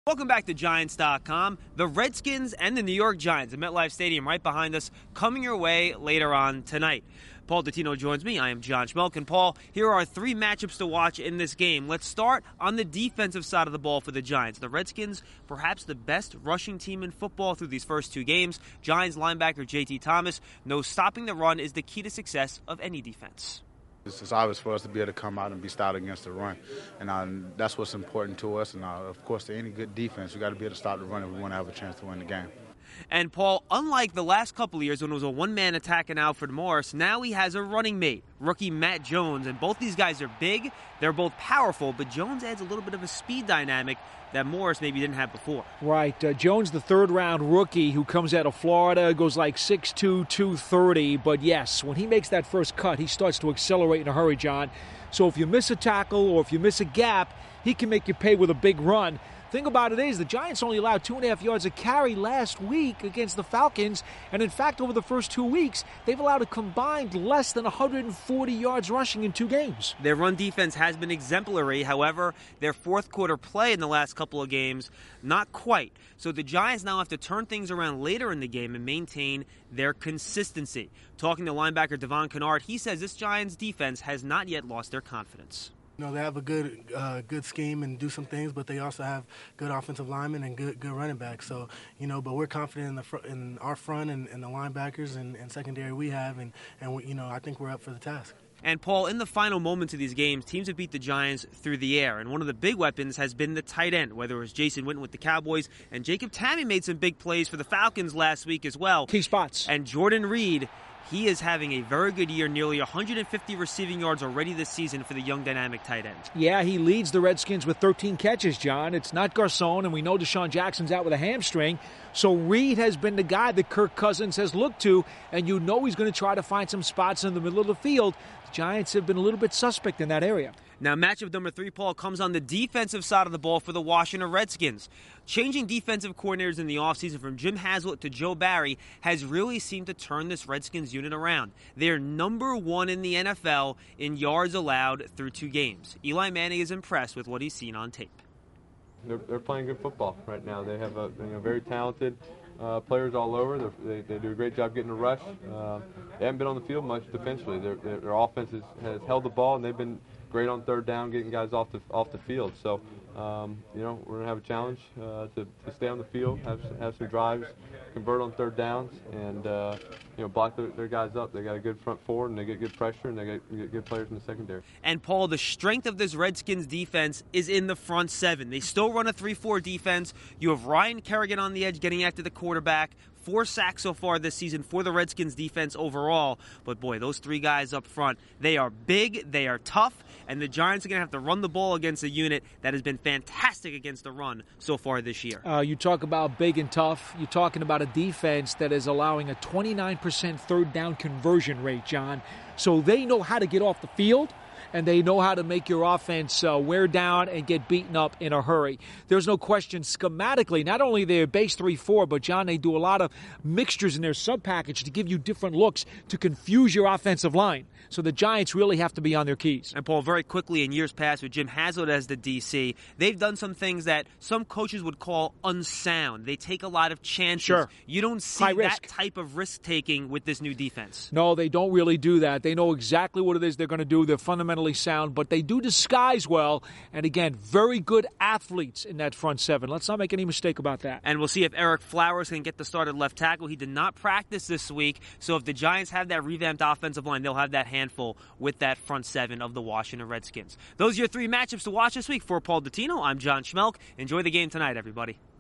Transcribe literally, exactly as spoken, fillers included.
Welcome back to Giants dot com. The Redskins and the New York Giants at MetLife Stadium right behind us, coming your way later on tonight. Paul Dottino joins me. I am John Schmelk. And Paul, here are three matchups to watch in this game. Let's start on the defensive side of the ball for the Giants. The Redskins, perhaps the best rushing team in football through these first two games. Giants linebacker J T Thomas knows stopping the run is the key to success of any defense. It's obvious for us to be able to come out and be stout against the run, and uh, that's what's important to us. And, uh, of course, to any good defense, we got to be able to stop the run if we want to have a chance to win the game. And, Paul, unlike the last couple of years when it was a one-man attack in Alfred Morris, now he has a running mate, rookie Matt Jones. And both these guys are big. They're both powerful, but Jones adds a little bit of a speed dynamic that Morris maybe didn't have before. Right. Uh, Jones, the third-round rookie who comes out of Florida, goes like six two, two thirty. But, yes, when he makes that first cut, he starts to accelerate in a hurry, John. So if you miss a tackle or if you miss a gap, he can make you pay with a big run. Thing about it is the Giants only allowed two and a half yards a carry last week against the Falcons, and in fact over the first two weeks they've allowed a combined less than one hundred forty yards rushing in two games. Their run defense has been exemplary. However, their fourth quarter play in the last couple of games, not quite. So the Giants now have to turn things around later in the game and maintain their consistency. Talking to linebacker Devon Kennard, he says this Giants defense has not yet lost their confidence. You know, they have a good uh, good scheme and do some things, but they also have good offensive linemen and good good running backs. So, you know, but we're confident in the fr- in our front and, and the linebackers and, and secondary we have, and, and we, you know, I think we're up for the task. And, Paul, in the final moments of these games, teams have beat the Giants through the air. And one of the big weapons has been the tight end, whether it was Jason Witten with the Cowboys, and Jacob Tamme made some big plays for the Falcons last week as well. Key spots. And Jordan Reed, he is having a very good year, nearly one hundred fifty receiving yards already this season for the young dynamic tight end. Yeah, he leads the Redskins with thirteen catches, John. It's not Garcon, and we know Deshaun Jackson's out with a hamstring. So Reed has been the guy that Kirk Cousins has looked to, and you know he's going to try to find some spots in the middle of the field. The Giants have been a little bit suspect in that area. Now, matchup number three, Paul, comes on the defensive side of the ball for the Washington Redskins. Changing defensive coordinators in the offseason from Jim Haslett to Joe Barry has really seemed to turn this Redskins unit around. They're number one in the N F L in yards allowed through two games. Eli Manning is impressed with what he's seen on tape. They're, they're playing good football right now. They have a, you know, very talented uh, players all over. They, they do a great job getting a rush. Uh, they haven't been on the field much defensively. Their, their, their offense has, has held the ball, and they've been great on third down, getting guys off the off the field. So, um, you know, we're gonna have a challenge uh, to, to stay on the field, have some, have some drives, convert on third downs, and uh, you know, block their, their guys up. They got a good front four, and they get good pressure, and they get, get good players in the secondary. And Paul, the strength of this Redskins defense is in the front seven. They still run a three four defense. You have Ryan Kerrigan on the edge, getting after the quarterback. Four sacks so far this season for the Redskins defense overall. But, boy, those three guys up front, they are big, they are tough, and the Giants are going to have to run the ball against a unit that has been fantastic against the run so far this year. Uh, you talk about big and tough. You're talking about a defense that is allowing a twenty-nine percent third down conversion rate, John. So they know how to get off the field, and they know how to make your offense uh, wear down and get beaten up in a hurry. There's no question schematically, not only their base three four, but, John, they do a lot of mixtures in their sub-package to give you different looks to confuse your offensive line. So the Giants really have to be on their keys. And, Paul, very quickly, in years past with Jim Haslett as the D C, they've done some things that some coaches would call unsound. They take a lot of chances. Sure. You don't see High that risk. type of risk-taking with this new defense. No, they don't really do that. They know exactly what it is they're going to do. They're fundamentally sound, but they do disguise well. And again, very good athletes in that front seven. Let's not make any mistake about that. And we'll see if Eric Flowers can get the start at left tackle. He did not practice this week, so if the Giants have that revamped offensive line, they'll have that handful with that front seven of the Washington Redskins. Those are your three matchups to watch this week. For Paul Dottino, I'm John Schmelk. Enjoy the game tonight, everybody.